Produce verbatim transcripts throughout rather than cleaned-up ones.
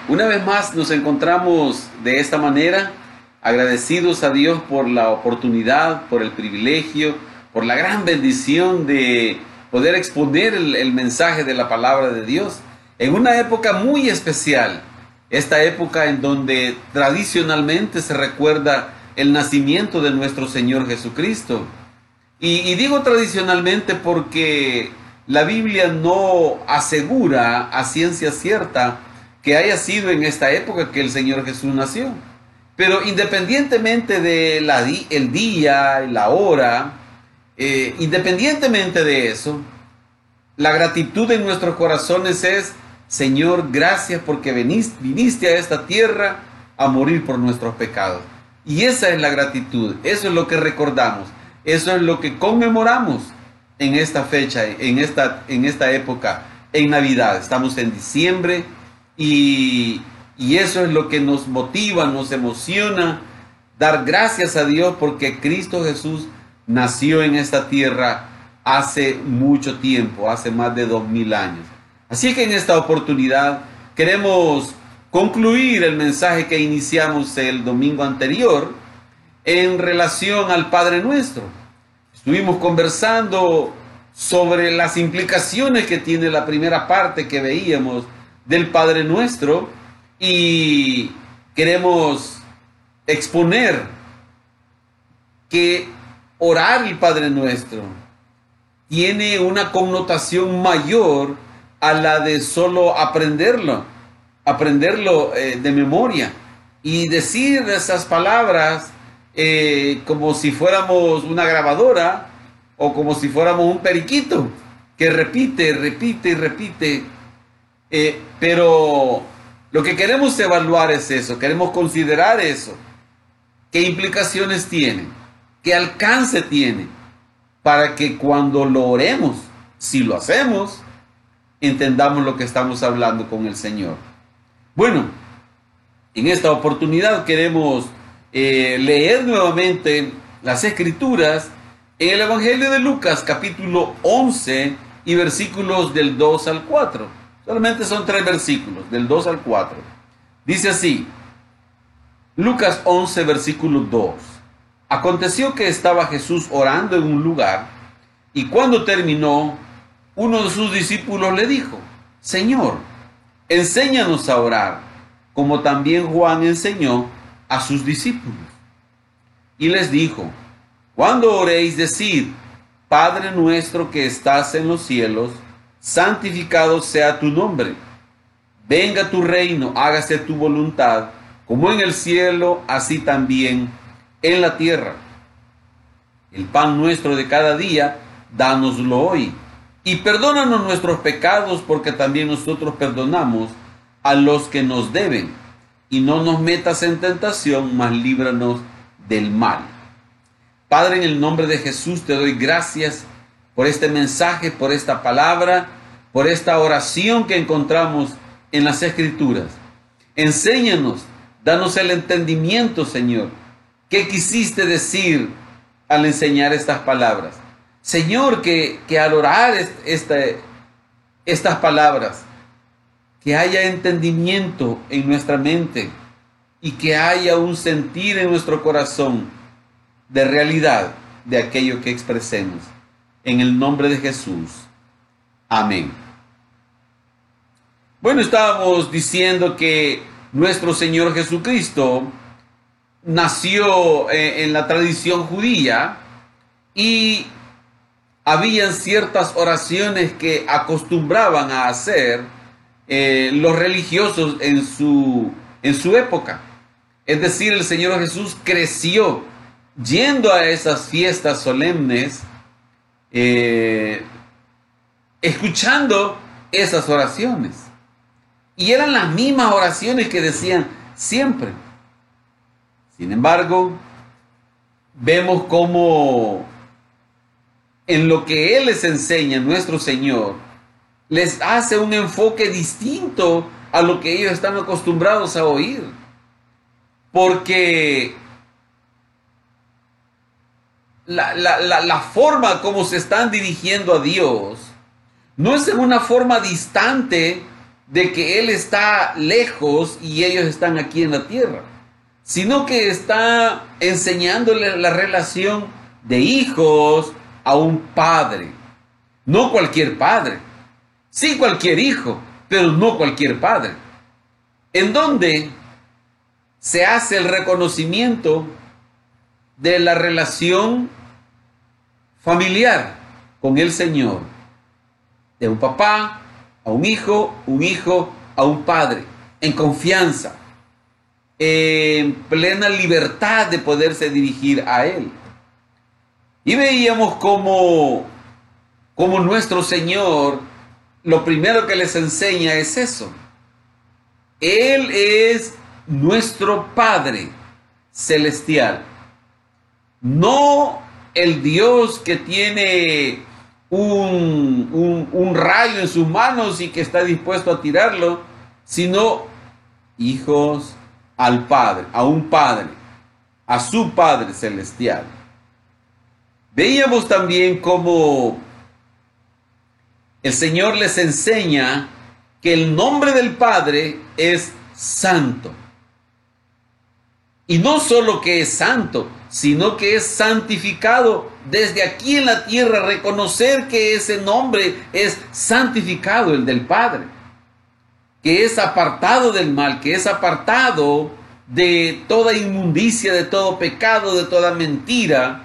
Una vez más nos encontramos de esta manera, agradecidos a Dios por la oportunidad, por el privilegio, por la gran bendición de poder exponer el, el mensaje de la palabra de Dios en una época muy especial, esta época en donde tradicionalmente se recuerda el nacimiento de nuestro Señor Jesucristo. Y, y digo tradicionalmente porque la Biblia no asegura a ciencia cierta que haya sido en esta época que el Señor Jesús nació. Pero independientemente de la di el día, la hora, eh, independientemente de eso, la gratitud en nuestros corazones es: Señor, gracias porque viniste, viniste a esta tierra a morir por nuestros pecados. Y esa es la gratitud, eso es lo que recordamos, eso es lo que conmemoramos en esta fecha, en esta, en esta época, en Navidad. Estamos en diciembre y, y eso es lo que nos motiva, nos emociona, dar gracias a Dios porque Cristo Jesús nació en esta tierra hace mucho tiempo, hace más de dos mil años. Así que en esta oportunidad queremos concluir el mensaje que iniciamos el domingo anterior en relación al Padre Nuestro. Estuvimos conversando sobre las implicaciones que tiene la primera parte que veíamos del Padre Nuestro y queremos exponer que orar el Padre Nuestro tiene una connotación mayor a la de solo aprenderlo, aprenderlo eh, de memoria y decir esas palabras eh, como si fuéramos una grabadora o como si fuéramos un periquito que repite, repite y repite. Eh, pero lo que queremos evaluar es eso, queremos considerar eso. ¿Qué implicaciones tiene? ¿Qué alcance tiene? Para que cuando lo oremos, si lo hacemos, entendamos lo que estamos hablando con el Señor. Bueno, en esta oportunidad queremos eh, leer nuevamente las Escrituras en el Evangelio de Lucas, capítulo once y versículos del dos al cuatro. Solamente son tres versículos, del dos al cuatro. Dice así, Lucas once, versículo dos. Aconteció que estaba Jesús orando en un lugar, y cuando terminó, uno de sus discípulos le dijo: Señor, enséñanos a orar, como también Juan enseñó a sus discípulos. Y les dijo: cuando oréis, decid: Padre nuestro que estás en los cielos, santificado sea tu nombre. Venga tu reino, hágase tu voluntad, como en el cielo, así también en la tierra. El pan nuestro de cada día, dánoslo hoy. Y perdónanos nuestros pecados, porque también nosotros perdonamos a los que nos deben. Y no nos metas en tentación, mas líbranos del mal. Padre, en el nombre de Jesús te doy gracias por este mensaje, por esta palabra, por esta oración que encontramos en las Escrituras. Enséñanos, danos el entendimiento, Señor. ¿Qué quisiste decir al enseñar estas palabras? Señor, que, que al orar esta, estas palabras, que haya entendimiento en nuestra mente y que haya un sentir en nuestro corazón de realidad de aquello que expresemos. En el nombre de Jesús. Amén. Bueno, estábamos diciendo que nuestro Señor Jesucristo nació en la tradición judía y habían ciertas oraciones que acostumbraban a hacer eh, los religiosos en su, en su época. Es decir, el Señor Jesús creció yendo a esas fiestas solemnes, eh, escuchando esas oraciones. Y eran las mismas oraciones que decían siempre. Sin embargo, vemos cómo en lo que Él les enseña, nuestro Señor, les hace un enfoque distinto a lo que ellos están acostumbrados a oír. Porque la, la, la, la forma como se están dirigiendo a Dios no es en una forma distante de que Él está lejos y ellos están aquí en la tierra, sino que está enseñándole la relación de hijos a un padre. No cualquier padre, sí cualquier hijo, pero no cualquier padre. En donde se hace el reconocimiento de la relación familiar con el Señor, de un papá a un hijo, un hijo a un padre, en confianza, en plena libertad de poderse dirigir a Él. Y veíamos cómo, cómo nuestro Señor, lo primero que les enseña es eso. Él es nuestro Padre celestial, no el Dios que tiene un, un, un rayo en sus manos y que está dispuesto a tirarlo, sino hijos al Padre, a un Padre, a su Padre celestial. Veíamos también cómo el Señor les enseña que el nombre del Padre es santo. Y no solo que es santo, sino que es santificado desde aquí en la tierra. Reconocer que ese nombre es santificado, el del Padre, que es apartado del mal, que es apartado de toda inmundicia, de todo pecado, de toda mentira.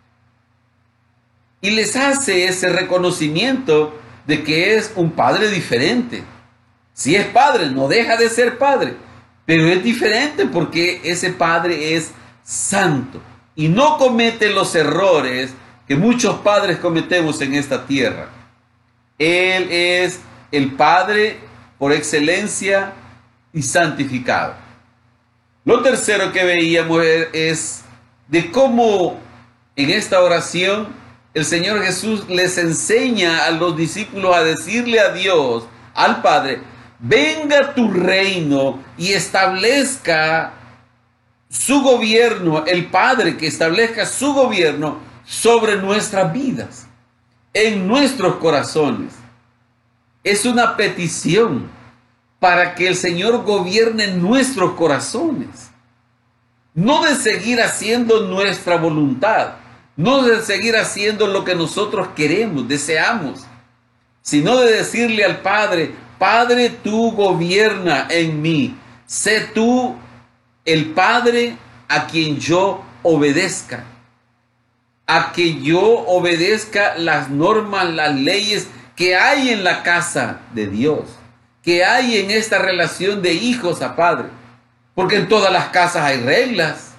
Y les hace ese reconocimiento de que es un Padre diferente. Si es Padre, no deja de ser Padre, pero es diferente porque ese Padre es santo y no comete los errores que muchos padres cometemos en esta tierra. Él es el Padre por excelencia y santificado. Lo tercero que veíamos es de cómo en esta oración el Señor Jesús les enseña a los discípulos a decirle a Dios, al Padre: venga tu reino y establezca su gobierno, el Padre que establezca su gobierno sobre nuestras vidas, en nuestros corazones. Es una petición para que el Señor gobierne nuestros corazones, no de seguir haciendo nuestra voluntad, no de seguir haciendo lo que nosotros queremos, deseamos, sino de decirle al Padre: Padre, tú gobierna en mí, sé tú el Padre a quien yo obedezca, a que yo obedezca las normas, las leyes que hay en la casa de Dios, que hay en esta relación de hijos a padre, porque en todas las casas hay reglas.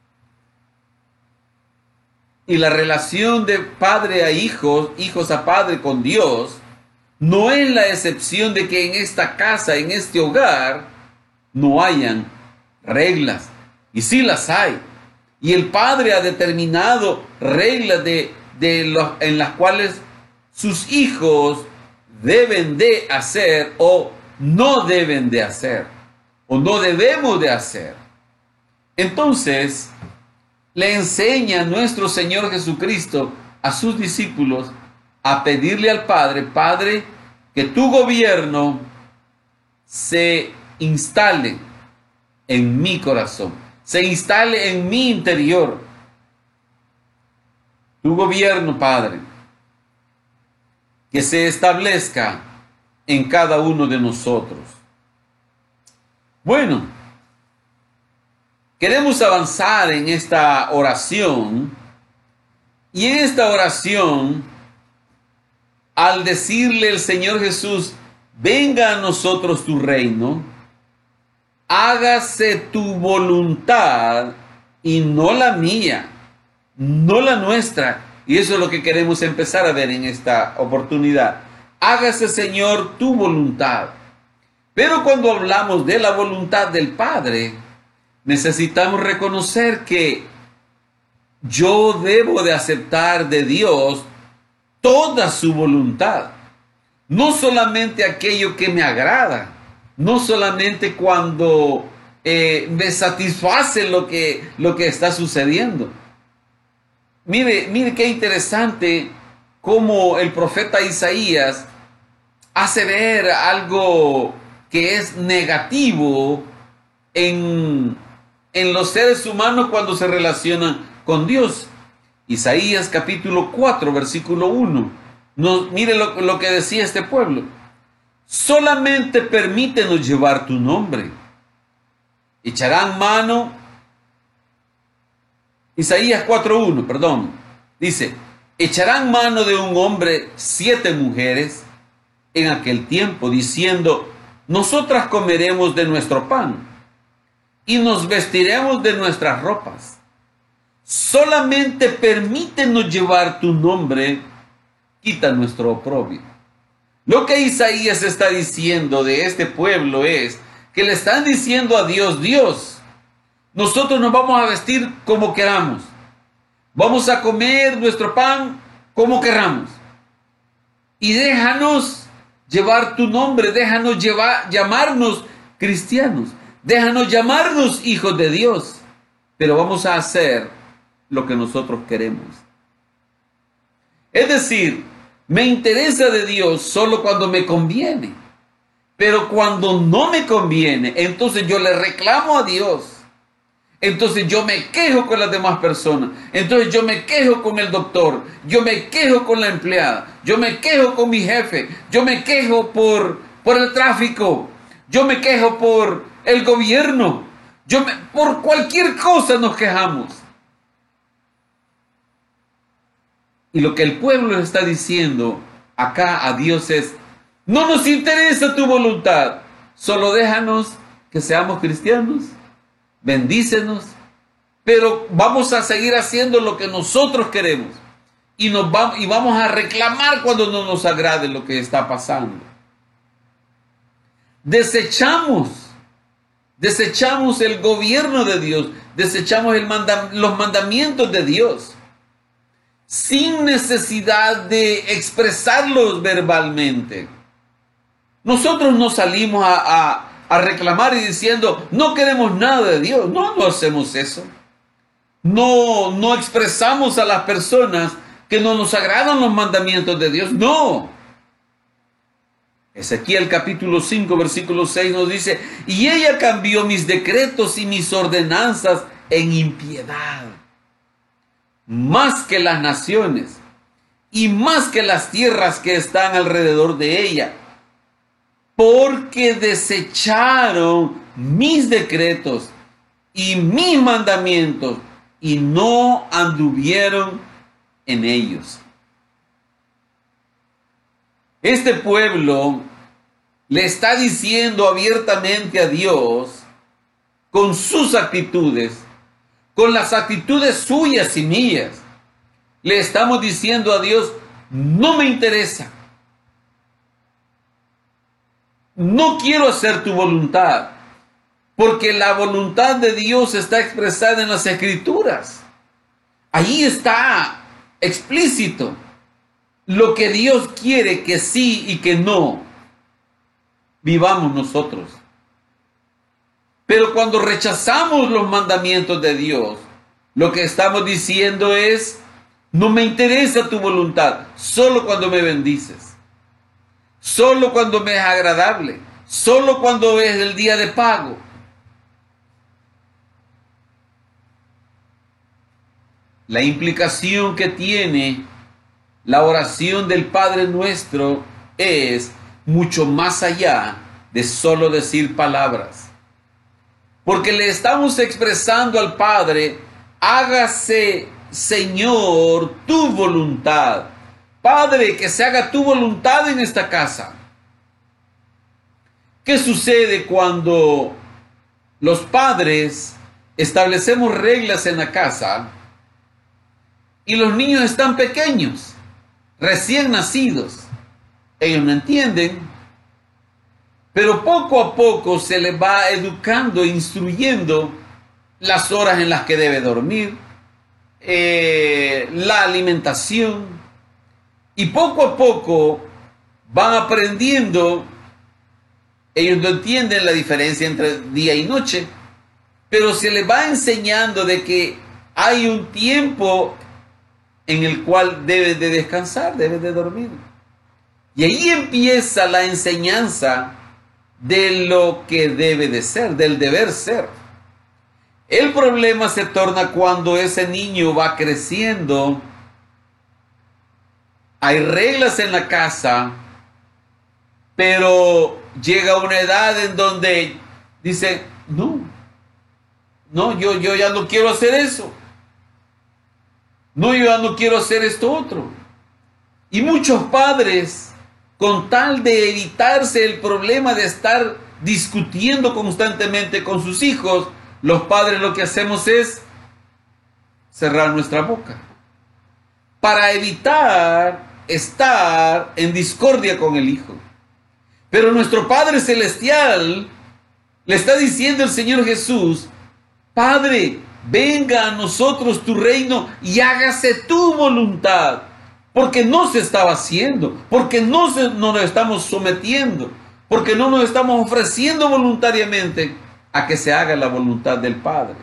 Y la relación de padre a hijos, hijos a padre con Dios, no es la excepción de que en esta casa, en este hogar, no hayan reglas. Y sí las hay. Y el Padre ha determinado reglas de, de los, en las cuales sus hijos deben de hacer o no deben de hacer, o no debemos de hacer. Entonces, le enseña nuestro Señor Jesucristo a sus discípulos a pedirle al Padre: Padre, que tu gobierno se instale en mi corazón, se instale en mi interior. Tu gobierno, Padre, que se establezca en cada uno de nosotros. Bueno, queremos avanzar en esta oración, y en esta oración, al decirle el Señor Jesús: venga a nosotros tu reino, hágase tu voluntad y no la mía, no la nuestra. Y eso es lo que queremos empezar a ver en esta oportunidad. Hágase, Señor, tu voluntad. Pero cuando hablamos de la voluntad del Padre, necesitamos reconocer que yo debo de aceptar de Dios toda su voluntad, no solamente aquello que me agrada, no solamente cuando eh, me satisface lo que, lo que está sucediendo. Mire, mire qué interesante cómo el profeta Isaías hace ver algo que es negativo en, en los seres humanos cuando se relacionan con Dios. Isaías capítulo cuatro, versículo uno. Nos, mire lo, lo que decía este pueblo. Solamente permítenos llevar tu nombre. Echarán mano. Isaías cuatro uno, perdón. Dice, echarán mano de un hombre siete mujeres en aquel tiempo, diciendo, nosotras comeremos de nuestro pan y nos vestiremos de nuestras ropas. Solamente permítenos llevar tu nombre, quita nuestro oprobio. Lo que Isaías está diciendo de este pueblo es que le están diciendo a Dios, Dios, nosotros nos vamos a vestir como queramos, vamos a comer nuestro pan como queramos, y déjanos llevar tu nombre, déjanos llevar, llamarnos cristianos, déjanos llamarnos hijos de Dios, pero vamos a hacer lo que nosotros queremos. Es decir, me interesa de Dios solo cuando me conviene, pero cuando no me conviene, entonces yo le reclamo a Dios. Entonces yo me quejo con las demás personas. Entonces yo me quejo con el doctor. Yo me quejo con la empleada. Yo me quejo con mi jefe. Yo me quejo por, por el tráfico. Yo me quejo por el gobierno. Yo me, por cualquier cosa nos quejamos. Y lo que el pueblo está diciendo acá a Dios es, no nos interesa tu voluntad. Solo déjanos que seamos cristianos. Bendícenos, pero vamos a seguir haciendo lo que nosotros queremos y, nos vamos, y vamos a reclamar cuando no nos agrade lo que está pasando. Desechamos, desechamos el gobierno de Dios, desechamos el manda, los mandamientos de Dios, sin necesidad de expresarlos verbalmente. Nosotros no salimos a... a a reclamar y diciendo, no queremos nada de Dios. No, no hacemos eso. No, no expresamos a las personas que no nos agradan los mandamientos de Dios. No. Ezequiel capítulo cinco, versículo seis nos dice, y ella cambió mis decretos y mis ordenanzas en impiedad, más que las naciones y más que las tierras que están alrededor de ella. Porque desecharon mis decretos y mis mandamientos y no anduvieron en ellos. Este pueblo le está diciendo abiertamente a Dios, con sus actitudes, con las actitudes suyas y mías, le estamos diciendo a Dios, no me interesa. No quiero hacer tu voluntad, porque la voluntad de Dios está expresada en las Escrituras. Ahí está explícito lo que Dios quiere que sí y que no vivamos nosotros. Pero cuando rechazamos los mandamientos de Dios, lo que estamos diciendo es, no me interesa tu voluntad, solo cuando me bendices. Solo cuando me es agradable, solo cuando es el día de pago. La implicación que tiene la oración del Padre Nuestro es mucho más allá de solo decir palabras. Porque le estamos expresando al Padre, hágase, Señor, tu voluntad. Padre, que se haga tu voluntad en esta casa. ¿Qué sucede cuando los padres establecemos reglas en la casa y los niños están pequeños, recién nacidos? Ellos no entienden, pero poco a poco se les va educando, instruyendo las horas en las que debe dormir, eh, la alimentación. Y poco a poco van aprendiendo, ellos no entienden la diferencia entre día y noche, pero se les va enseñando de que hay un tiempo en el cual debes de descansar, debes de dormir. Y ahí empieza la enseñanza de lo que debe de ser, del deber ser. El problema se torna cuando ese niño va creciendo. Hay reglas en la casa, pero llega una edad en donde dice, no, no, yo, yo ya no quiero hacer eso. No, yo ya no quiero hacer esto otro. Y muchos padres, con tal de evitarse el problema de estar discutiendo constantemente con sus hijos, los padres lo que hacemos es cerrar nuestra boca para evitar estar en discordia con el hijo. Pero nuestro Padre Celestial le está diciendo el Señor Jesús, Padre, venga a nosotros tu reino y hágase tu voluntad. Porque no se estaba haciendo, porque no, se, no nos estamos sometiendo, porque no nos estamos ofreciendo voluntariamente a que se haga la voluntad del Padre.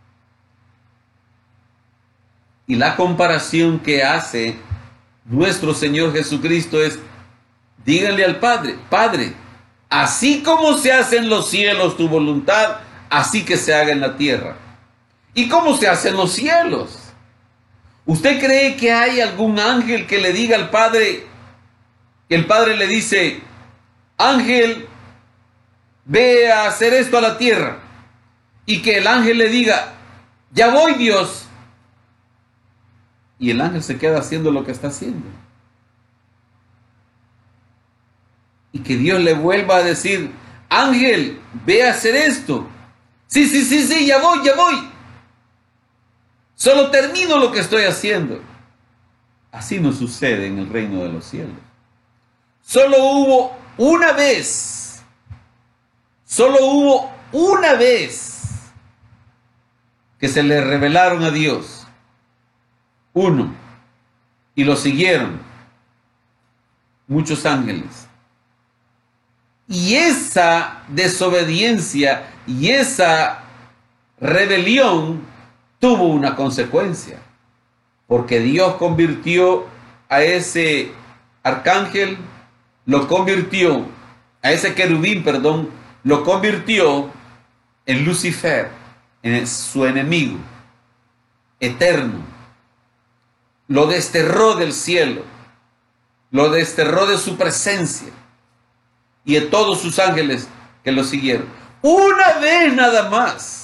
Y la comparación que hace nuestro Señor Jesucristo es, díganle al Padre, Padre, así como se hace en los cielos tu voluntad, así que se haga en la tierra. ¿Y cómo se hace en los cielos? ¿Usted cree que hay algún ángel que le diga al Padre, que el Padre le dice, ángel, ve a hacer esto a la tierra? Y que el ángel le diga, ya voy, Dios. Y el ángel se queda haciendo lo que está haciendo. Y que Dios le vuelva a decir, ángel, ve a hacer esto. Sí, sí, sí, sí, ya voy, ya voy. Solo termino lo que estoy haciendo. Así no sucede en el reino de los cielos. Solo hubo una vez, solo hubo una vez que se le revelaron a Dios. Uno. Y lo siguieron muchos ángeles. Y esa desobediencia y esa rebelión tuvo una consecuencia, porque Dios convirtió a ese arcángel, lo convirtió, a ese querubín, perdón, lo convirtió en Lucifer, en su enemigo eterno. Lo desterró del cielo, lo desterró de su presencia y de todos sus ángeles que lo siguieron. Una vez nada más.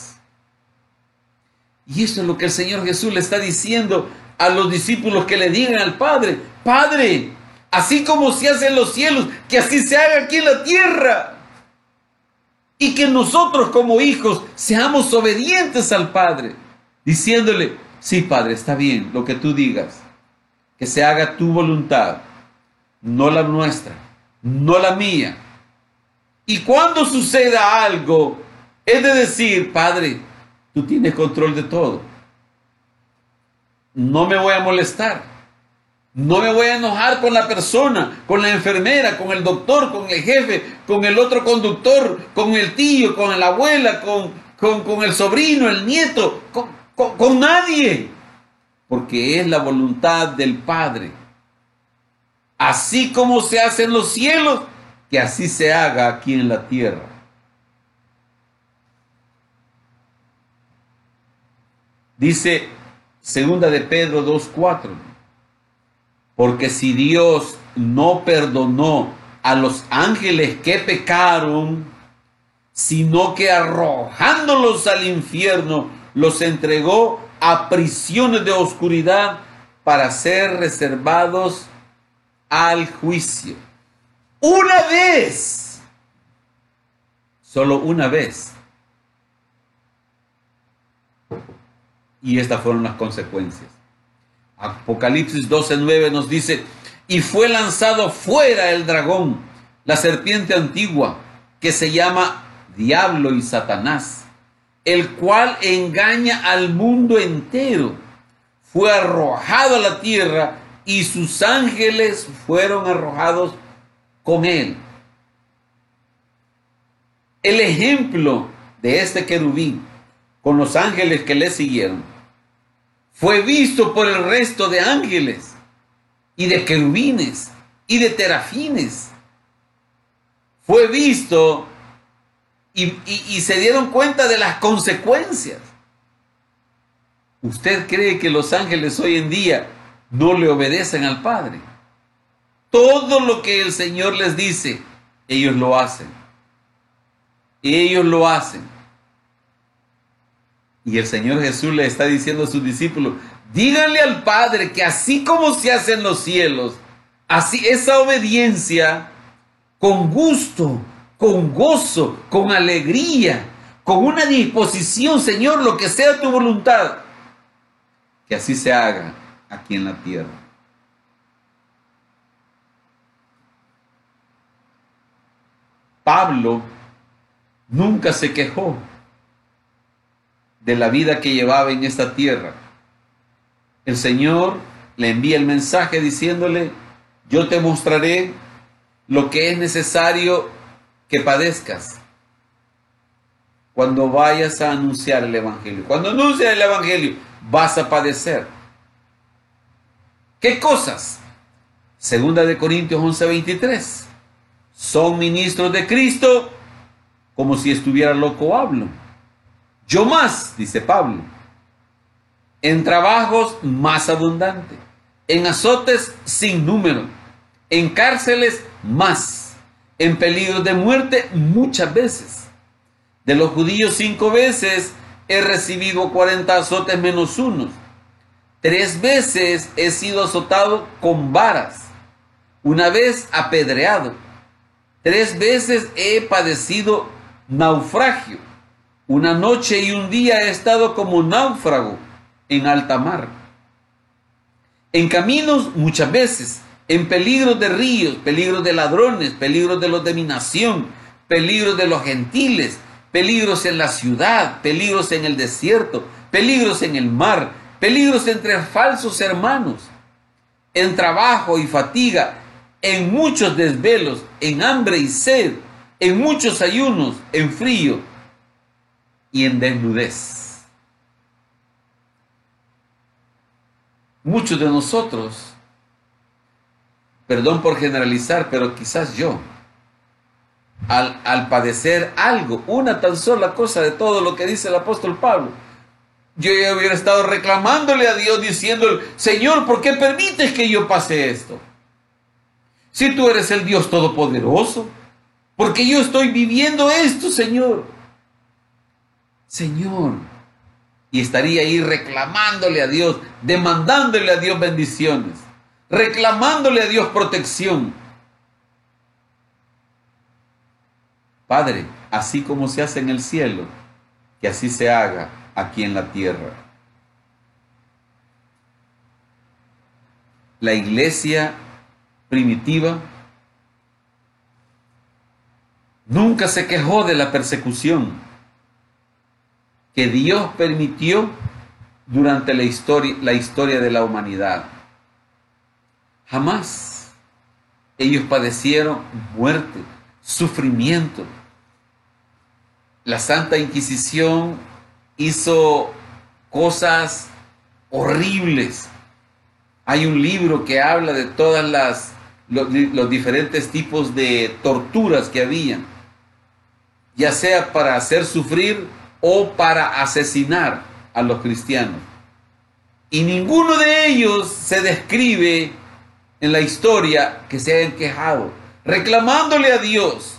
Y eso es lo que el Señor Jesús le está diciendo a los discípulos, que le digan al Padre, Padre, así como se hace en los cielos, que así se haga aquí en la tierra. Y que nosotros como hijos seamos obedientes al Padre, diciéndole, sí, Padre, está bien lo que tú digas, que se haga tu voluntad, no la nuestra, no la mía. Y cuando suceda algo, es de decir, Padre, tú tienes control de todo. No me voy a molestar. No me voy a enojar con la persona, con la enfermera, con el doctor, con el jefe, con el otro conductor, con el tío, con la abuela, con, con, con el sobrino, el nieto, con, con, con nadie. Porque es la voluntad del Padre. Así como se hace en los cielos, que así se haga aquí en la tierra. Dice segunda de Pedro dos cuatro, porque si Dios no perdonó a los ángeles que pecaron, sino que arrojándolos al infierno, los entregó a prisiones de oscuridad para ser reservados al juicio. Una vez, solo una vez. Y estas fueron las consecuencias. Apocalipsis doce nueve nos dice, y fue lanzado fuera el dragón, la serpiente antigua, que se llama Diablo y Satanás, el cual engaña al mundo entero. Fue arrojado a la tierra y sus ángeles fueron arrojados con él. El ejemplo de este querubín con los ángeles que le siguieron fue visto por el resto de ángeles y de querubines y de terafines. Fue visto y, y, y se dieron cuenta de las consecuencias. ¿Usted cree que los ángeles hoy en día no le obedecen al Padre? Todo lo que el Señor les dice, ellos lo hacen. Ellos lo hacen. Y el Señor Jesús le está diciendo a sus discípulos, díganle al Padre que así como se hace en los cielos, así esa obediencia, con gusto, con gozo, con alegría, con una disposición, Señor, lo que sea tu voluntad, que así se haga aquí en la tierra. Pablo nunca se quejó de la vida que llevaba en esta tierra. El Señor le envía el mensaje diciéndole, yo te mostraré lo que es necesario que padezcas cuando vayas a anunciar el Evangelio. Cuando anuncias el Evangelio, vas a padecer. ¿Qué cosas? Segunda de Corintios once veintitrés. Son ministros de Cristo, como si estuviera loco hablo. Yo más, dice Pablo, en trabajos más abundante, en azotes sin número, en cárceles más, en peligros de muerte muchas veces. De los judíos cinco veces he recibido cuarenta azotes menos unos. Tres veces he sido azotado con varas, una vez apedreado. Tres veces he padecido naufragio. Una noche y un día he estado como náufrago en alta mar. En caminos muchas veces, en peligros de ríos, peligros de ladrones, peligros de los de mi nación, peligros de los gentiles, peligros en la ciudad, peligros en el desierto, peligros en el mar, peligros entre falsos hermanos, en trabajo y fatiga, en muchos desvelos, en hambre y sed, en muchos ayunos, en frío y en desnudez. Muchos de nosotros, perdón por generalizar, pero quizás yo, al, al padecer algo, una tan sola cosa de todo lo que dice el apóstol Pablo, yo ya hubiera estado reclamándole a Dios, diciéndole, Señor, ¿por qué permites que yo pase esto? Si tú eres el Dios Todopoderoso, ¿por qué yo estoy viviendo esto, Señor? Señor, y estaría ahí reclamándole a Dios, demandándole a Dios bendiciones, reclamándole a Dios protección. Padre, así como se hace en el cielo, que así se haga aquí en la tierra. La iglesia primitiva nunca se quejó de la persecución que Dios permitió durante la historia, la historia de la humanidad. Jamás ellos padecieron muerte, sufrimiento. La Santa Inquisición hizo cosas horribles. Hay un libro que habla de todas las los, los diferentes tipos de torturas que había, ya sea para hacer sufrir o para asesinar a los cristianos. Y ninguno de ellos se describe en la historia que se hayan quejado, reclamándole a Dios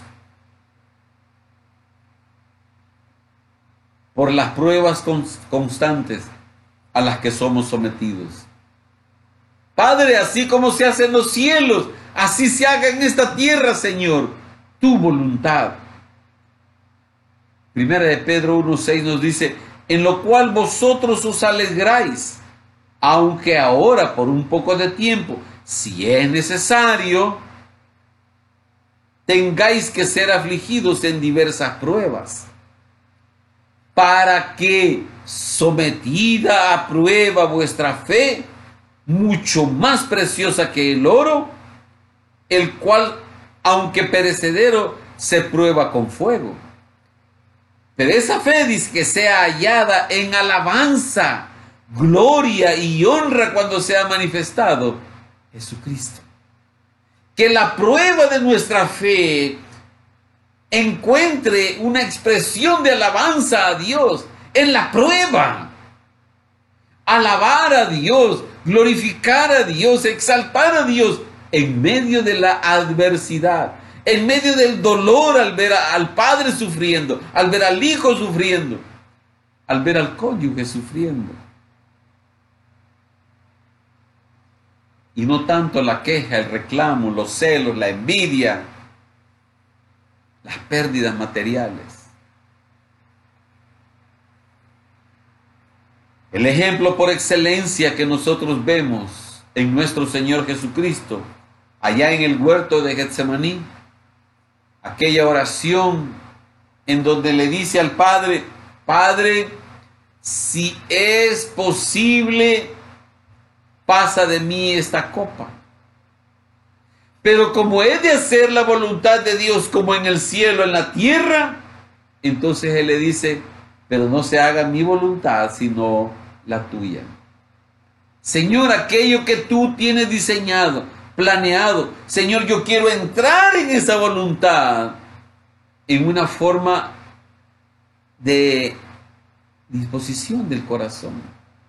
por las pruebas constantes a las que somos sometidos. Padre, así como se hace en los cielos, así se haga en esta tierra, Señor, tu voluntad. Primera de Pedro uno seis nos dice, en lo cual vosotros os alegráis, aunque ahora por un poco de tiempo, si es necesario, tengáis que ser afligidos en diversas pruebas, para que, sometida a prueba vuestra fe, mucho más preciosa que el oro, el cual, aunque perecedero, se prueba con fuego. Pero esa fe dice que sea hallada en alabanza, gloria y honra cuando sea manifestado Jesucristo. Que la prueba de nuestra fe encuentre una expresión de alabanza a Dios en la prueba. Alabar a Dios, glorificar a Dios, exaltar a Dios en medio de la adversidad, en medio del dolor al ver al padre sufriendo, al ver al hijo sufriendo, al ver al cónyuge sufriendo. Y no tanto la queja, el reclamo, los celos, la envidia, las pérdidas materiales. El ejemplo por excelencia que nosotros vemos en nuestro Señor Jesucristo, allá en el huerto de Getsemaní, aquella oración en donde le dice al Padre: Padre, si es posible, pasa de mí esta copa. Pero como he de hacer la voluntad de Dios como en el cielo, en la tierra, entonces Él le dice: pero no se haga mi voluntad, sino la tuya. Señor, aquello que tú tienes diseñado, planeado, Señor, yo quiero entrar en esa voluntad en una forma de disposición del corazón.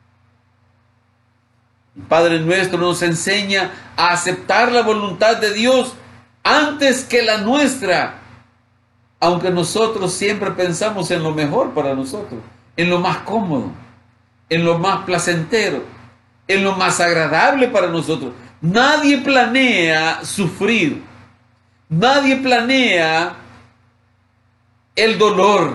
El Padre nuestro nos enseña a aceptar la voluntad de Dios antes que la nuestra, aunque nosotros siempre pensamos en lo mejor para nosotros, en lo más cómodo, en lo más placentero, en lo más agradable para nosotros. Nadie planea sufrir, nadie planea el dolor,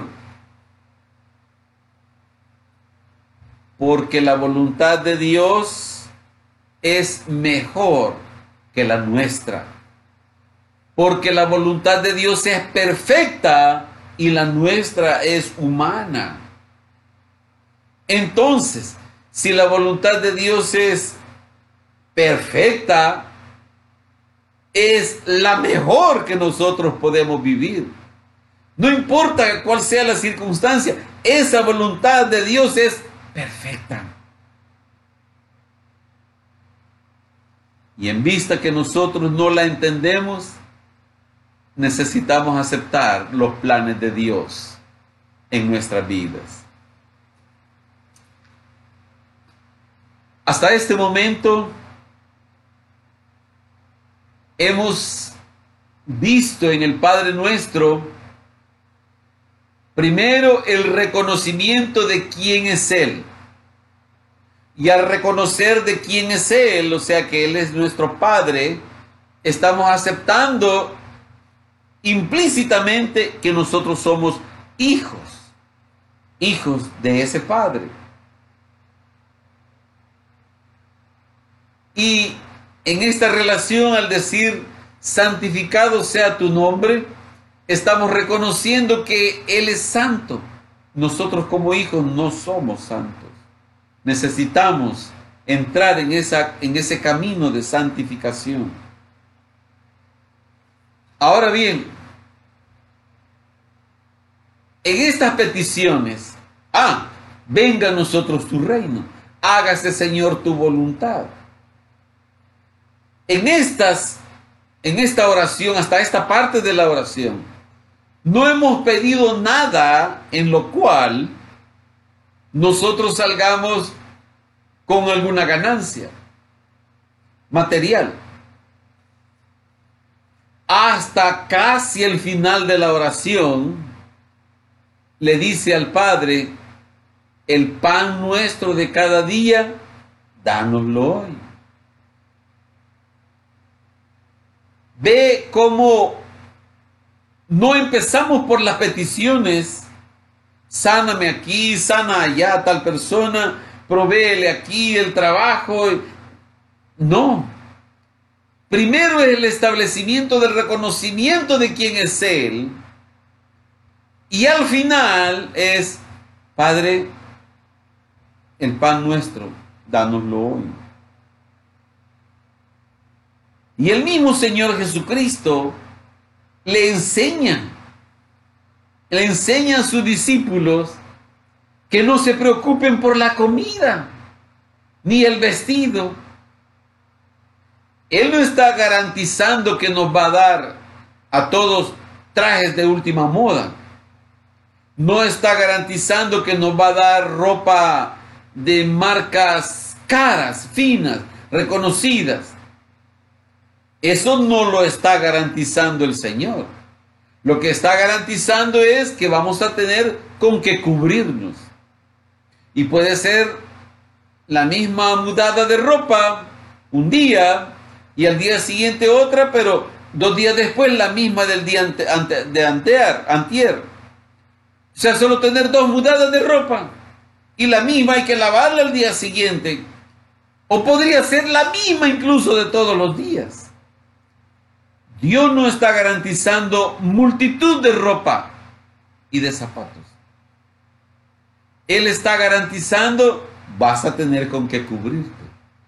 porque la voluntad de Dios es mejor que la nuestra, porque la voluntad de Dios es perfecta y la nuestra es humana. Entonces, si la voluntad de Dios es perfecta, es la mejor que nosotros podemos vivir. No importa cuál sea la circunstancia, esa voluntad de Dios es perfecta. Y en vista que nosotros no la entendemos, necesitamos aceptar los planes de Dios en nuestras vidas. Hasta este momento hemos visto en el Padre Nuestro primero el reconocimiento de quién es Él. Y al reconocer de quién es Él, o sea que Él es nuestro Padre, estamos aceptando implícitamente que nosotros somos hijos, hijos de ese Padre. Y en esta relación, al decir santificado sea tu nombre, estamos reconociendo que Él es santo. Nosotros como hijos no somos santos. Necesitamos entrar en, esa, en ese camino de santificación. Ahora bien, en estas peticiones, ah, venga a nosotros tu reino, hágase, Señor, tu voluntad. En estas, en esta oración, hasta esta parte de la oración, no hemos pedido nada en lo cual nosotros salgamos con alguna ganancia material. Hasta casi el final de la oración, le dice al Padre: el pan nuestro de cada día, dánoslo hoy. Ve cómo no empezamos por las peticiones: sáname aquí, sana allá a tal persona, provéele aquí el trabajo. No. Primero es el establecimiento del reconocimiento de quién es Él. Y al final es: Padre, el pan nuestro, dánoslo hoy. Y el mismo Señor Jesucristo le enseña, le enseña a sus discípulos que no se preocupen por la comida, ni el vestido. Él no está garantizando que nos va a dar a todos trajes de última moda. No está garantizando que nos va a dar ropa de marcas caras, finas, reconocidas. Eso no lo está garantizando el Señor. Lo que está garantizando es que vamos a tener con qué cubrirnos. Y puede ser la misma mudada de ropa un día y al día siguiente otra, pero dos días después la misma del día ante, ante, de antear, antier. O sea, solo tener dos mudadas de ropa y la misma hay que lavarla al día siguiente. O podría ser la misma incluso de todos los días. Dios no está garantizando multitud de ropa y de zapatos. Él está garantizando, vas a tener con qué cubrirte.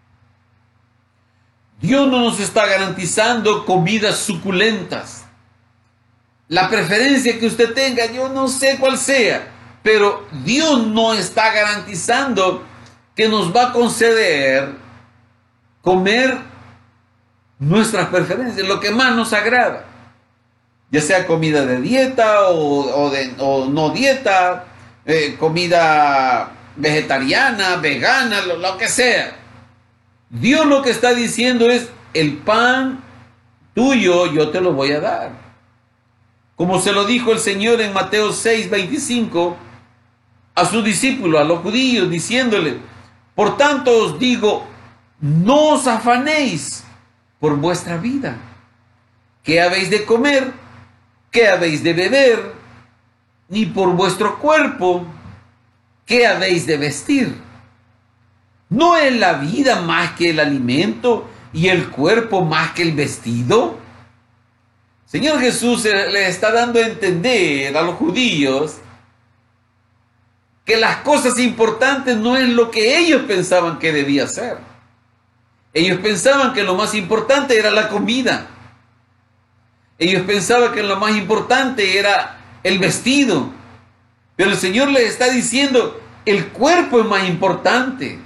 Dios no nos está garantizando comidas suculentas. La preferencia que usted tenga, yo no sé cuál sea, pero Dios no está garantizando que nos va a conceder comer nuestras preferencias, lo que más nos agrada, ya sea comida de dieta o, o, de, o no dieta, eh, comida vegetariana, vegana, lo, lo que sea. Dios lo que está diciendo es, el pan tuyo yo te lo voy a dar. Como se lo dijo el Señor en Mateo seis, veinticinco a sus discípulos, a los judíos, diciéndole, por tanto os digo, no os afanéis por vuestra vida. ¿Qué habéis de comer? ¿Qué habéis de beber? Ni por vuestro cuerpo, ¿qué habéis de vestir? ¿No es la vida más que el alimento y el cuerpo más que el vestido? Señor Jesús le está dando a entender a los judíos que las cosas importantes no es lo que ellos pensaban que debía ser. Ellos pensaban que lo más importante era la comida. Ellos pensaban que lo más importante era el vestido. Pero el Señor les está diciendo, el cuerpo es más importante.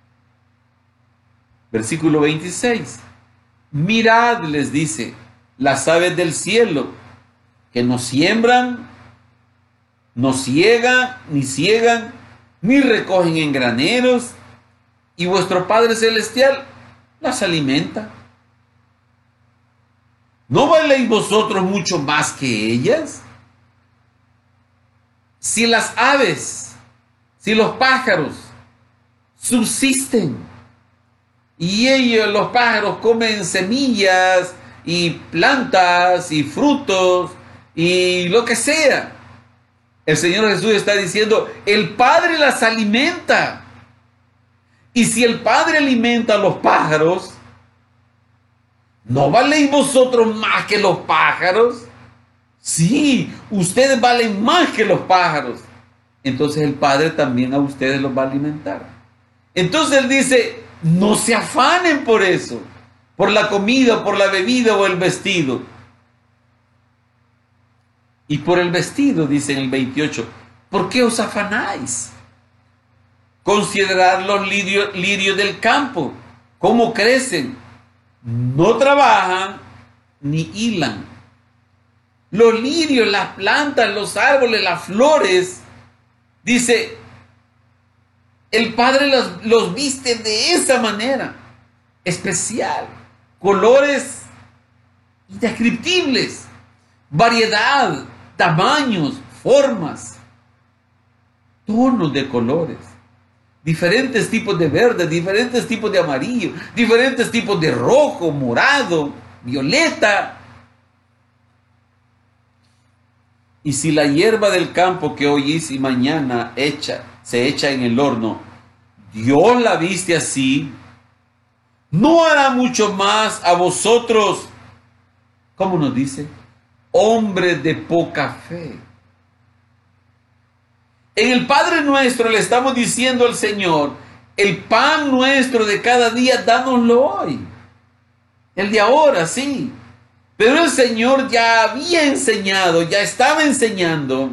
Versículo veintiséis. Mirad, les dice, las aves del cielo, que no siembran, no ciegan, ni ciegan, ni recogen en graneros, y vuestro Padre Celestial las alimenta. ¿No valéis vosotros mucho más que ellas? Si las aves, si los pájaros subsisten, y ellos, los pájaros, comen semillas y plantas y frutos y lo que sea, el Señor Jesús está diciendo, el Padre las alimenta. Y si el Padre alimenta a los pájaros, ¿no valéis vosotros más que los pájaros? Sí, ustedes valen más que los pájaros. Entonces el Padre también a ustedes los va a alimentar. Entonces Él dice, no se afanen por eso, por la comida, por la bebida o el vestido. Y por el vestido, dice en el veintiocho, ¿por qué os afanáis? Considerad los lirios, lirios del campo, cómo crecen, no trabajan ni hilan. Los lirios, las plantas, los árboles, las flores, dice, el Padre los, los viste de esa manera, especial, colores indescriptibles, variedad, tamaños, formas, tonos de colores, diferentes tipos de verde, diferentes tipos de amarillo, diferentes tipos de rojo, morado, violeta. Y si la hierba del campo que hoy es y mañana echa, se echa en el horno, Dios la viste así, ¿no hará mucho más a vosotros? ¿Cómo nos dice? Hombres de poca fe. En el Padre Nuestro le estamos diciendo al Señor, el pan nuestro de cada día, dánoslo hoy. El de ahora, sí. Pero el Señor ya había enseñado, ya estaba enseñando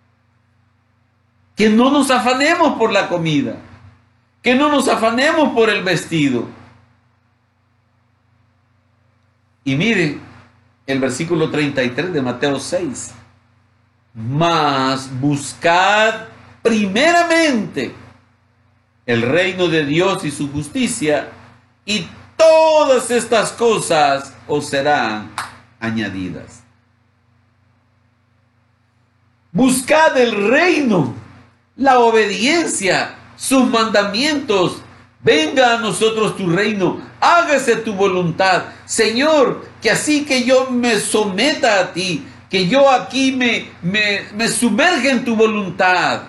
que no nos afanemos por la comida, que no nos afanemos por el vestido. Y miren, el versículo treinta y tres de Mateo seis. Mas buscad primeramente el reino de Dios y su justicia, y todas estas cosas os serán añadidas. Buscad el reino, la obediencia, sus mandamientos. Venga a nosotros tu reino, hágase tu voluntad. Señor, que así que yo me someta a ti, que yo aquí me, me, me sumerja en tu voluntad.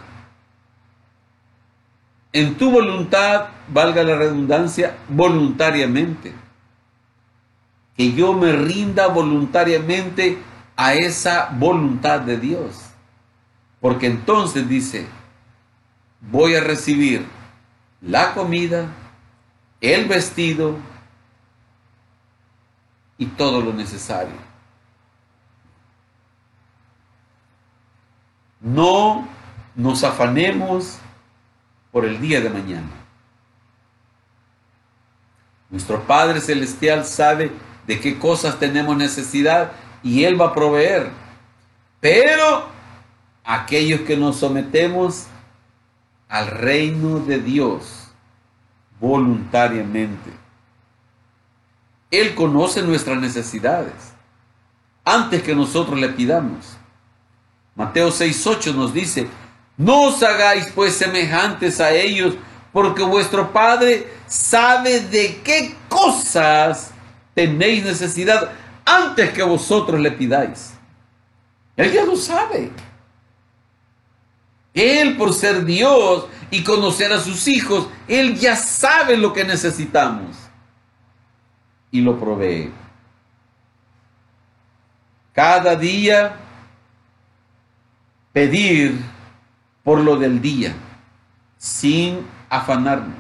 En tu voluntad, valga la redundancia, voluntariamente. Que yo me rinda voluntariamente a esa voluntad de Dios. Porque entonces dice, voy a recibir la comida, el vestido y todo lo necesario. No nos afanemos por el día de mañana. Nuestro Padre Celestial sabe de qué cosas tenemos necesidad y Él va a proveer. Pero aquellos que nos sometemos al reino de Dios voluntariamente, Él conoce nuestras necesidades antes que nosotros le pidamos. Mateo seis ocho nos dice, no os hagáis pues semejantes a ellos, porque vuestro Padre sabe de qué cosas tenéis necesidad antes que vosotros le pidáis. Él ya lo sabe. Él, por ser Dios y conocer a sus hijos, Él ya sabe lo que necesitamos y lo provee. Cada día pedir por lo del día, sin afanarnos.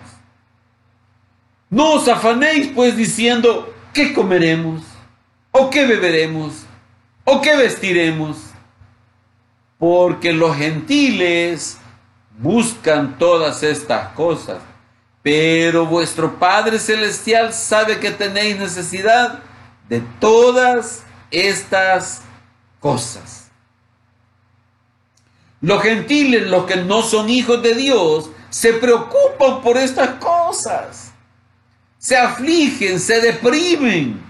No os afanéis pues diciendo, ¿qué comeremos? ¿O qué beberemos? ¿O qué vestiremos? Porque los gentiles buscan todas estas cosas, pero vuestro Padre Celestial sabe que tenéis necesidad de todas estas cosas. Los gentiles, los que no son hijos de Dios, se preocupan por estas cosas, se afligen, se deprimen.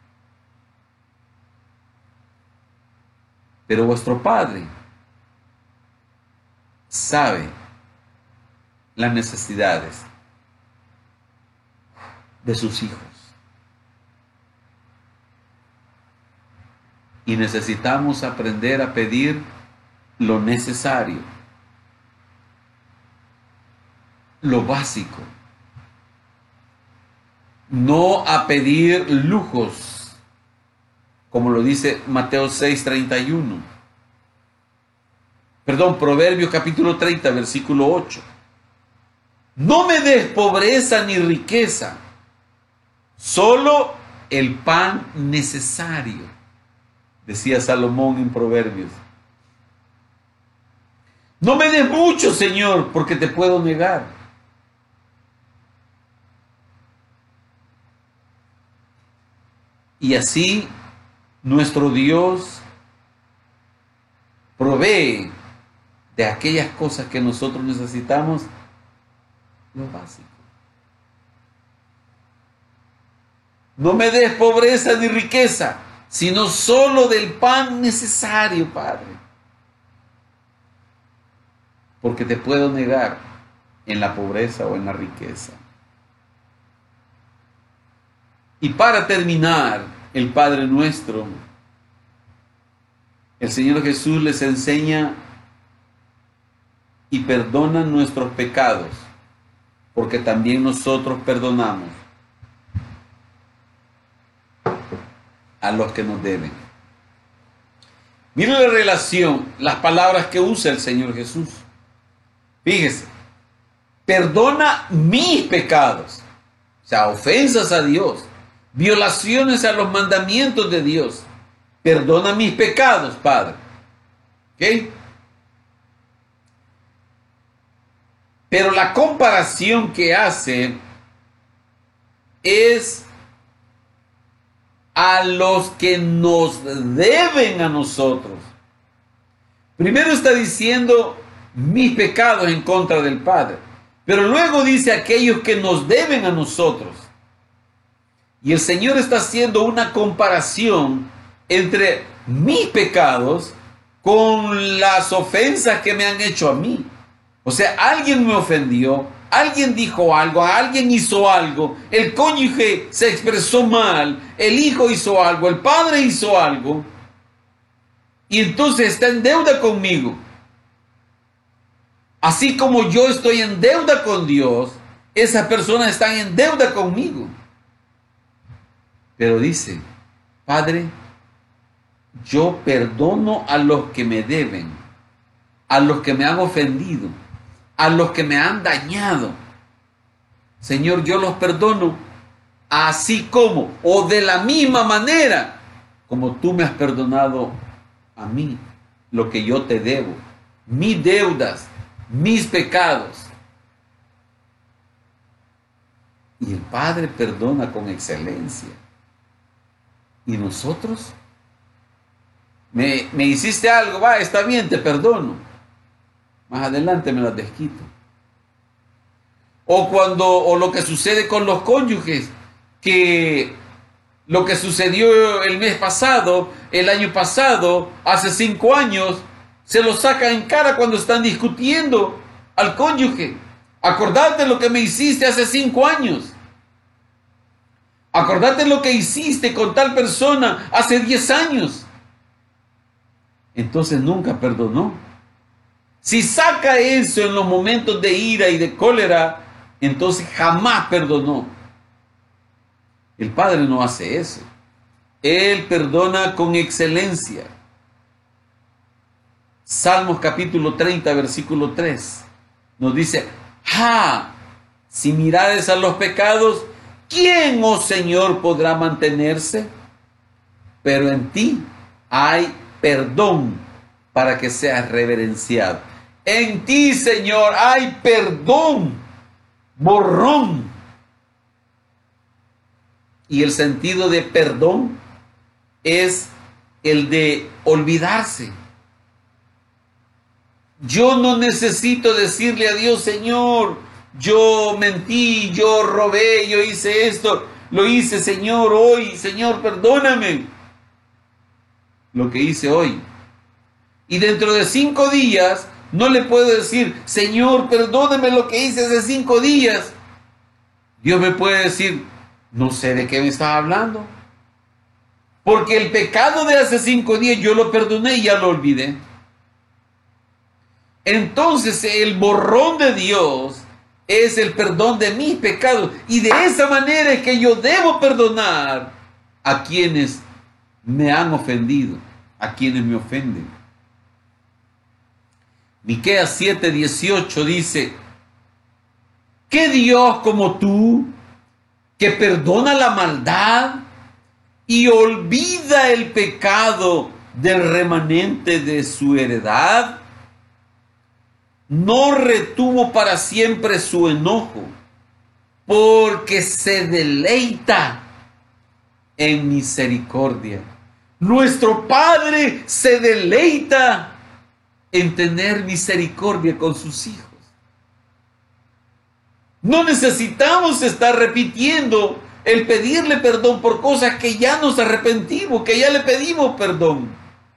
Pero vuestro Padre sabe las necesidades de sus hijos. Y necesitamos aprender a pedir lo necesario, lo básico. No a pedir lujos, como lo dice Mateo seis treinta y uno. Perdón, Proverbios capítulo treinta, versículo ocho. No me des pobreza ni riqueza, solo el pan necesario, decía Salomón en Proverbios. No me des mucho, Señor, porque te puedo negar. Y así nuestro Dios provee de aquellas cosas que nosotros necesitamos, lo básico. No me des pobreza ni riqueza, sino solo del pan necesario, Padre. Porque te puedo negar en la pobreza o en la riqueza. Y para terminar, el Padre Nuestro, el Señor Jesús les enseña y perdona nuestros pecados, porque también nosotros perdonamos a los que nos deben. Mire la relación, las palabras que usa el Señor Jesús. Fíjese, perdona mis pecados, o sea, ofensas a Dios, violaciones a los mandamientos de Dios. Perdona mis pecados, Padre. ¿Ok? Pero la comparación que hace es a los que nos deben a nosotros. Primero está diciendo mis pecados en contra del Padre, pero luego dice aquellos que nos deben a nosotros. Y el Señor está haciendo una comparación entre mis pecados con las ofensas que me han hecho a mí. O sea, alguien me ofendió, alguien dijo algo, alguien hizo algo, el cónyuge se expresó mal, el hijo hizo algo, el padre hizo algo, y entonces está en deuda conmigo. Así como yo estoy en deuda con Dios, esas personas están en deuda conmigo. Pero dice, Padre, yo perdono a los que me deben, a los que me han ofendido, a los que me han dañado. Señor, yo los perdono así como, o de la misma manera, como tú me has perdonado a mí, lo que yo te debo, mis deudas, mis pecados. Y el Padre perdona con excelencia. ¿Y nosotros? Me, me hiciste algo, va, está bien, te perdono. Más adelante me las desquito. O cuando, o lo que sucede con los cónyuges, que lo que sucedió el mes pasado, el año pasado, hace cinco años, se lo saca en cara cuando están discutiendo al cónyuge. Acordate lo que me hiciste hace cinco años. Acordate lo que hiciste con tal persona hace diez años. Entonces nunca perdonó. Si saca eso en los momentos de ira y de cólera, entonces jamás perdonó. El Padre no hace eso. Él perdona con excelencia. Salmos capítulo treinta, versículo tres, nos dice, ¡ja! Si mirares a los pecados, ¿quién, oh Señor, podrá mantenerse? Pero en ti hay perdón para que seas reverenciado. En ti, Señor, hay perdón, borrón. Y el sentido de perdón es el de olvidarse. Yo no necesito decirle a Dios, Señor, yo mentí, yo robé, yo hice esto, lo hice, Señor, hoy, Señor, perdóname lo que hice hoy. Y dentro de cinco días no le puedo decir, Señor, perdóname lo que hice hace cinco días. Dios me puede decir, no sé de qué me estás hablando. Porque el pecado de hace cinco días yo lo perdoné y ya lo olvidé. Entonces el borrón de Dios es el perdón de mis pecados. Y de esa manera es que yo debo perdonar a quienes me han ofendido, a quienes me ofenden. Miqueas siete dieciocho dice, ¿qué Dios como tú, que perdona la maldad y olvida el pecado del remanente de su heredad? No retuvo para siempre su enojo, porque se deleita en misericordia. Nuestro Padre se deleita en tener misericordia con sus hijos. No necesitamos estar repitiendo el pedirle perdón por cosas que ya nos arrepentimos, que ya le pedimos perdón.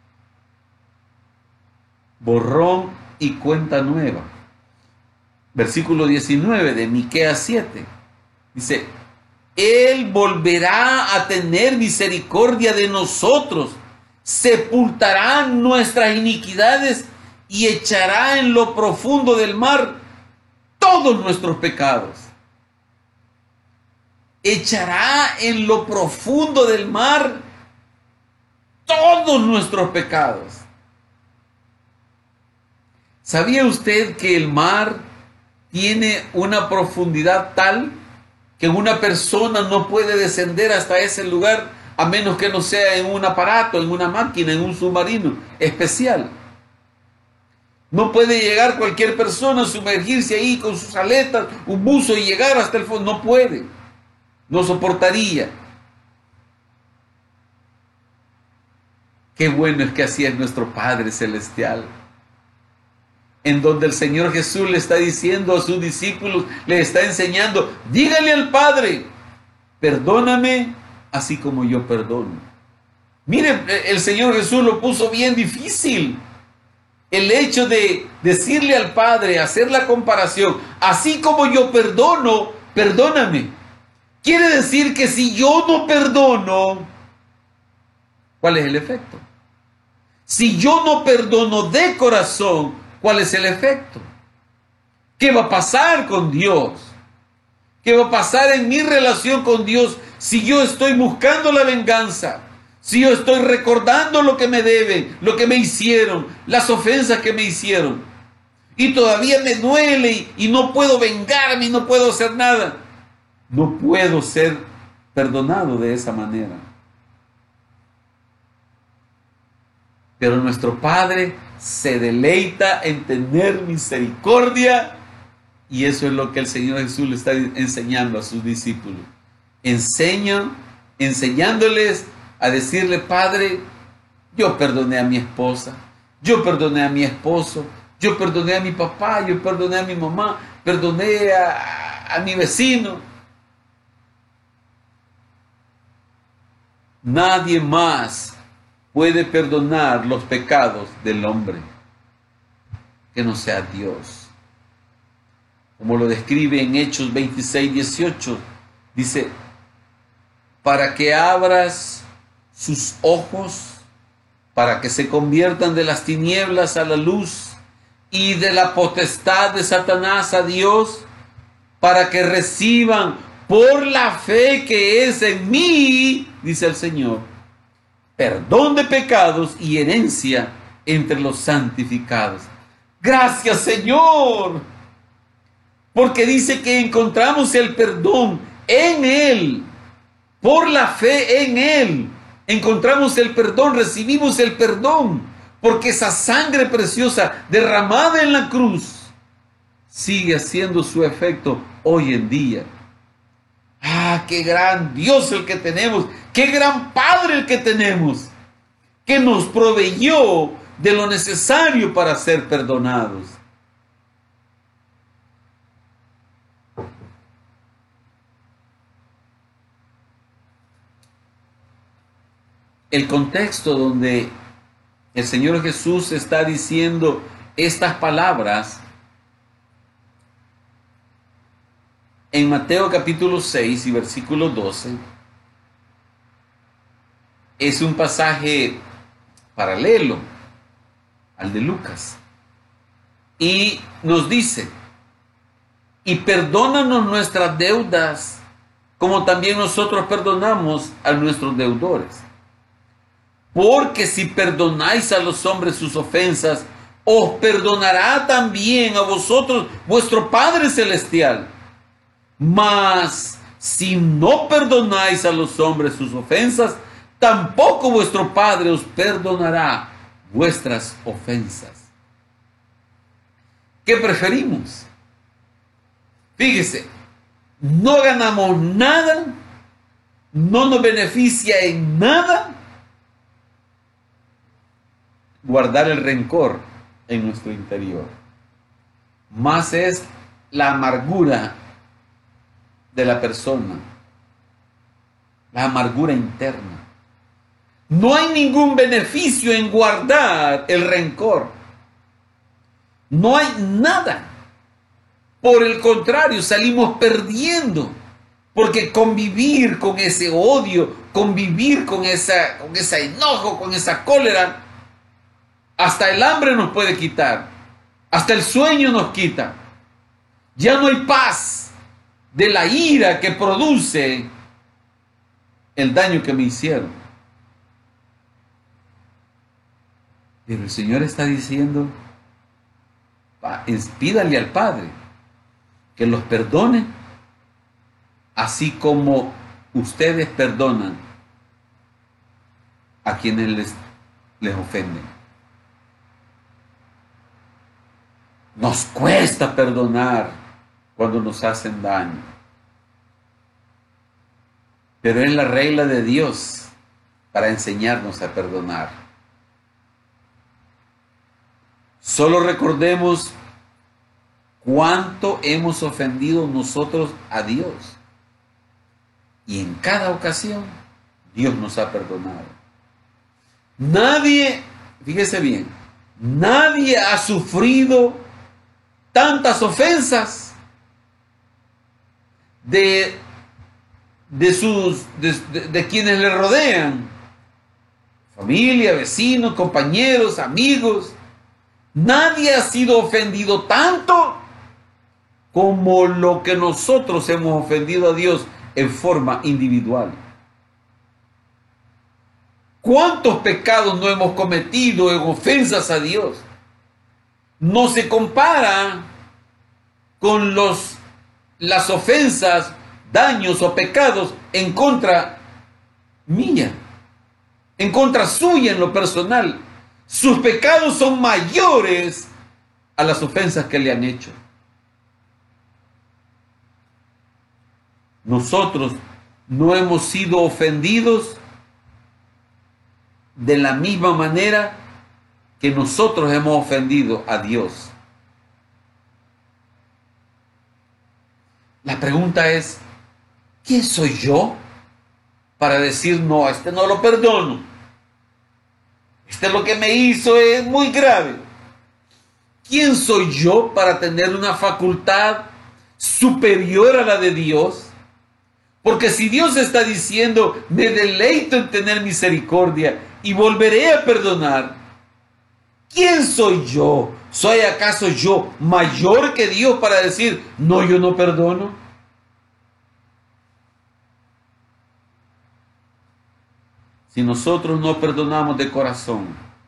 Borrón y cuenta nueva. Versículo diecinueve de Miqueas siete. Dice, Él volverá a tener misericordia de nosotros, sepultará nuestras iniquidades y echará en lo profundo del mar todos nuestros pecados. Echará en lo profundo del mar todos nuestros pecados. ¿Sabía usted que el mar tiene una profundidad tal que una persona no puede descender hasta ese lugar a menos que no sea en un aparato, en una máquina, en un submarino especial? No puede llegar cualquier persona a sumergirse ahí con sus aletas, un buzo y llegar hasta el fondo. No puede. No soportaría. Qué bueno es que así es nuestro Padre Celestial, en donde el Señor Jesús le está diciendo a sus discípulos, le está enseñando, dígale al Padre, perdóname así como yo perdono. Miren, el Señor Jesús lo puso bien difícil. El hecho de decirle al Padre, hacer la comparación, así como yo perdono, perdóname. Quiere decir que si yo no perdono, ¿cuál es el efecto? Si yo no perdono de corazón, ¿cuál es el efecto? ¿Qué va a pasar con Dios? ¿Qué va a pasar en mi relación con Dios si yo estoy buscando la venganza? Si yo estoy recordando lo que me deben, lo que me hicieron, las ofensas que me hicieron, y todavía me duele y, y no puedo vengarme y no puedo hacer nada. No puedo ser perdonado de esa manera. Pero nuestro Padre se deleita en tener misericordia, y eso es lo que el Señor Jesús le está enseñando a sus discípulos. Enseña, enseñándoles a decirle, Padre, yo perdoné a mi esposa, yo perdoné a mi esposo, yo perdoné a mi papá, yo perdoné a mi mamá, perdoné a, a mi vecino. Nadie más puede perdonar los pecados del hombre que no sea Dios. Como lo describe en Hechos veintiséis, dieciocho, dice, para que abras sus ojos, para que se conviertan de las tinieblas a la luz y de la potestad de Satanás a Dios, para que reciban por la fe que es en mí, dice el Señor, perdón de pecados y herencia entre los santificados. Gracias, Señor, porque dice que encontramos el perdón en Él, por la fe en Él. Encontramos el perdón, recibimos el perdón, porque esa sangre preciosa derramada en la cruz sigue haciendo su efecto hoy en día. ¡Ah, qué gran Dios el que tenemos! ¡Qué gran Padre el que tenemos! Que nos proveyó de lo necesario para ser perdonados. El contexto donde el Señor Jesús está diciendo estas palabras en Mateo capítulo seis y versículo doce es un pasaje paralelo al de Lucas, y nos dice, y perdónanos nuestras deudas como también nosotros perdonamos a nuestros deudores. Porque si perdonáis a los hombres sus ofensas, os perdonará también a vosotros vuestro Padre Celestial. Mas si no perdonáis a los hombres sus ofensas, tampoco vuestro Padre os perdonará vuestras ofensas. ¿Qué preferimos? Fíjese, no ganamos nada, no nos beneficia en nada guardar el rencor en nuestro interior. Más es la amargura de la persona, la amargura interna. No hay ningún beneficio en guardar el rencor. No hay nada. Por el contrario, salimos perdiendo, porque convivir con ese odio, convivir con esa, con ese enojo, con esa cólera, hasta el hambre nos puede quitar, hasta el sueño nos quita. Ya no hay paz de la ira que produce el daño que me hicieron. Pero el Señor está diciendo, pídale al Padre que los perdone, así como ustedes perdonan a quienes les, les ofenden. Nos cuesta perdonar cuando nos hacen daño, pero es la regla de Dios para enseñarnos a perdonar. Solo recordemos cuánto hemos ofendido nosotros a Dios. Y en cada ocasión, Dios nos ha perdonado. Nadie, fíjese bien, nadie ha sufrido tantas ofensas de, de, sus, de, de, de quienes le rodean. Familia, vecinos, compañeros, amigos. Nadie ha sido ofendido tanto como lo que nosotros hemos ofendido a Dios en forma individual. ¿Cuántos pecados no hemos cometido en ofensas a Dios? No se compara con los, las ofensas, daños o pecados en contra mía, en contra suya en lo personal. Sus pecados son mayores a las ofensas que le han hecho. Nosotros no hemos sido ofendidos de la misma manera que nosotros hemos ofendido a Dios. La pregunta es, ¿quién soy yo para decir no, a este no lo perdono? Este lo que me hizo es muy grave. ¿Quién soy yo para tener una facultad superior a la de Dios? Porque si Dios está diciendo, me deleito en tener misericordia y volveré a perdonar, ¿quién soy yo? ¿Soy acaso yo mayor que Dios para decir, no, yo no perdono? Si nosotros no perdonamos de corazón,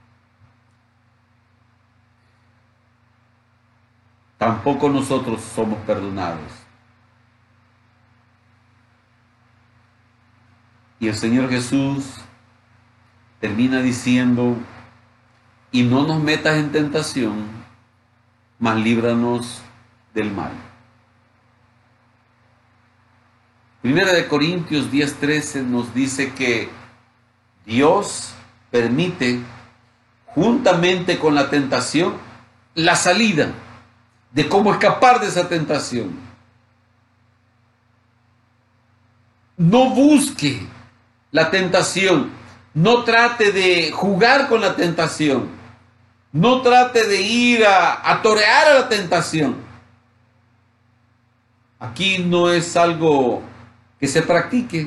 tampoco nosotros somos perdonados. Y el Señor Jesús termina diciendo, y no nos metas en tentación, mas líbranos del mal. Primera de Corintios diez trece nos dice que Dios permite, juntamente con la tentación, la salida de cómo escapar de esa tentación. No busque la tentación, no trate de jugar con la tentación, no trate de ir a, a torear a la tentación. Aquí no es algo que se practique.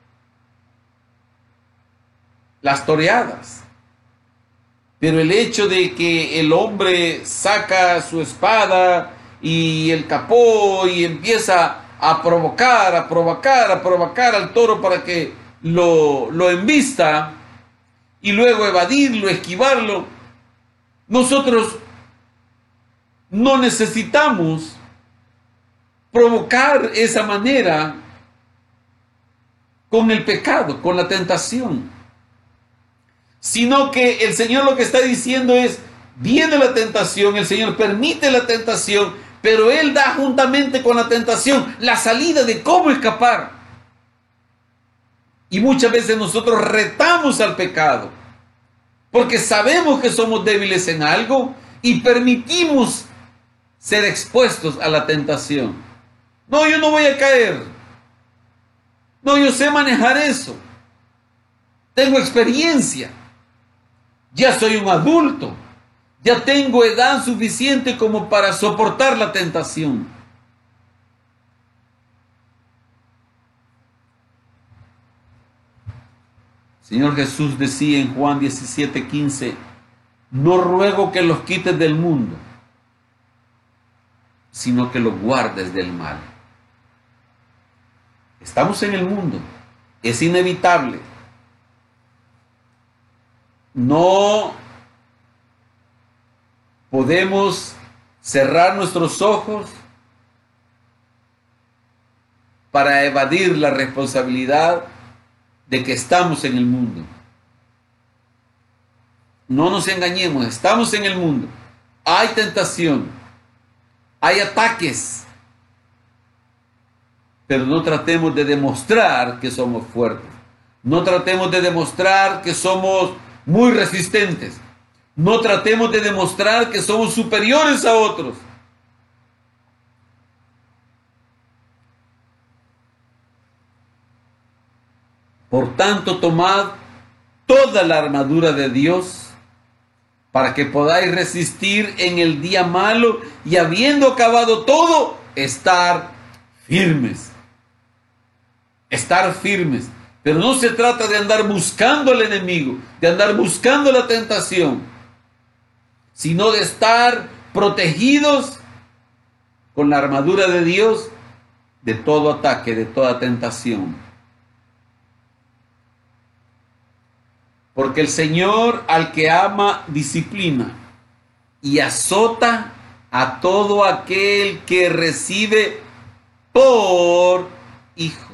Las toreadas. Pero el hecho de que el hombre saca su espada y el capó y empieza a provocar, a provocar, a provocar al toro para que lo, lo embista y luego evadirlo, esquivarlo, nosotros no necesitamos provocar esa manera con el pecado, con la tentación. Sino que el Señor lo que está diciendo es, viene la tentación, el Señor permite la tentación, pero Él da juntamente con la tentación la salida de cómo escapar. Y muchas veces nosotros retamos al pecado, porque sabemos que somos débiles en algo y permitimos ser expuestos a la tentación. No, yo no voy a caer. No, yo sé manejar eso. Tengo experiencia. Ya soy un adulto, ya tengo edad suficiente como para soportar la tentación. Señor Jesús decía en Juan diecisiete quince, no ruego que los quites del mundo, sino que los guardes del mal. Estamos en el mundo, es inevitable. No podemos cerrar nuestros ojos para evadir la responsabilidad de que estamos en el mundo. No nos engañemos, estamos en el mundo. Hay tentación, hay ataques, pero no tratemos de demostrar que somos fuertes. No tratemos de demostrar que somos muy resistentes, No tratemos de demostrar que somos superiores a otros. Por tanto, tomad toda la armadura de Dios para que podáis resistir en el día malo y habiendo acabado todo, estar firmes. Estar firmes. Pero no se trata de andar buscando al enemigo, de andar buscando la tentación, sino de estar protegidos con la armadura de Dios de todo ataque, de toda tentación. Porque el Señor al que ama disciplina y azota a todo aquel que recibe por hijo.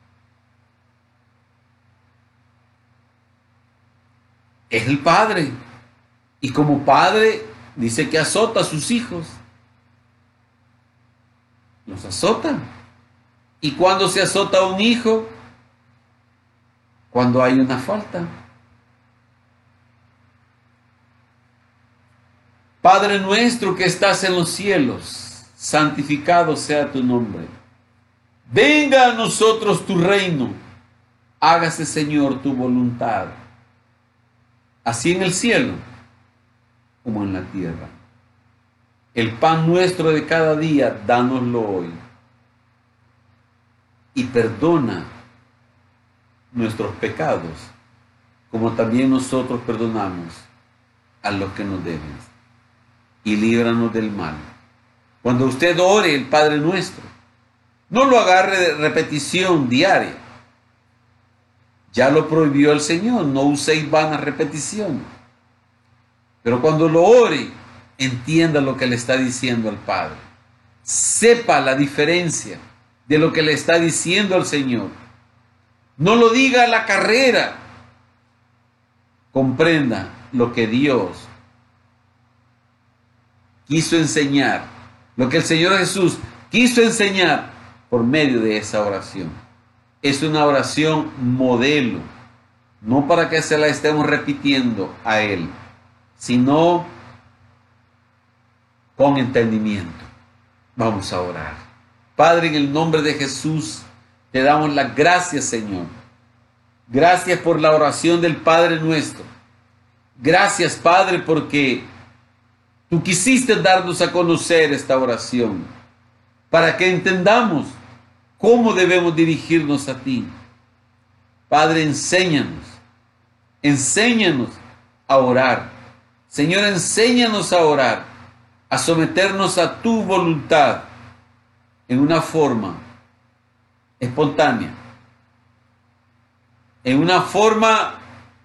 Es el Padre. Y como Padre dice que azota a sus hijos. Los azota. ¿Y cuándo se azota a un hijo? Cuando hay una falta. Padre nuestro que estás en los cielos, santificado sea tu nombre. Venga a nosotros tu reino. Hágase, Señor, tu voluntad. Así en el cielo como en la tierra. El pan nuestro de cada día, dánoslo hoy. Y perdona nuestros pecados, como también nosotros perdonamos a los que nos deben. Y líbranos del mal. Cuando usted ore el Padre Nuestro, no lo agarre de repetición diaria. Ya lo prohibió el Señor, no uséis vanas repeticiones. Pero cuando lo ore, entienda lo que le está diciendo al Padre. Sepa la diferencia de lo que le está diciendo al Señor. No lo diga a la carrera. Comprenda lo que Dios quiso enseñar, lo que el Señor Jesús quiso enseñar por medio de esa oración. Es una oración modelo, no para que se la estemos repitiendo a Él, sino con entendimiento. Vamos a orar. Padre, en el nombre de Jesús, te damos las gracias, Señor. Gracias por la oración del Padre nuestro. Gracias, Padre, porque tú quisiste darnos a conocer esta oración para que entendamos cómo debemos dirigirnos a ti. Padre, enséñanos, enséñanos a orar. Señor, enséñanos a orar, a someternos a tu voluntad en una forma espontánea, en una forma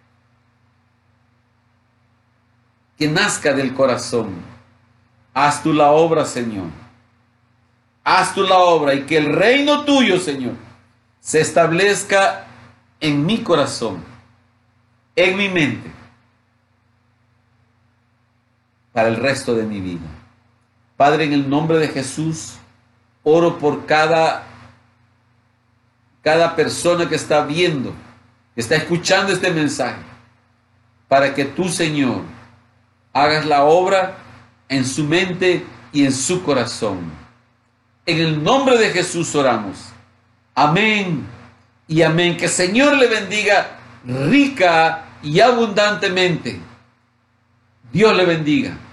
que nazca del corazón. Haz tú la obra, Señor. Haz tú la obra y que el reino tuyo, Señor, se establezca en mi corazón, en mi mente, para el resto de mi vida. Padre, en el nombre de Jesús, oro por cada, cada persona que está viendo, que está escuchando este mensaje, para que tú, Señor, hagas la obra en su mente y en su corazón. En el nombre de Jesús oramos. Amén y amén. Que el Señor le bendiga rica y abundantemente. Dios le bendiga.